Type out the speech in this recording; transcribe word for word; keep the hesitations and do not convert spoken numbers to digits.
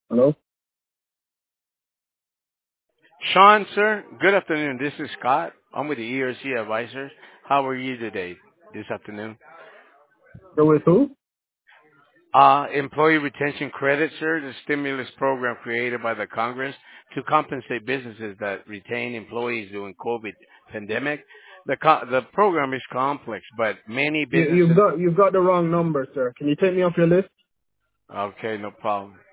Hello? Sean, sir, good afternoon. This is Scott. I'm with the E R C Advisors. How are you today, this afternoon? You're with who? Uh, employee retention credit, sir, the stimulus program created by the Congress to compensate businesses that retain employees during COVID pandemic. The co- the program is complex, but many You, you've businesses. got you've got the wrong number, sir. Can you take me off your list? Okay, no problem.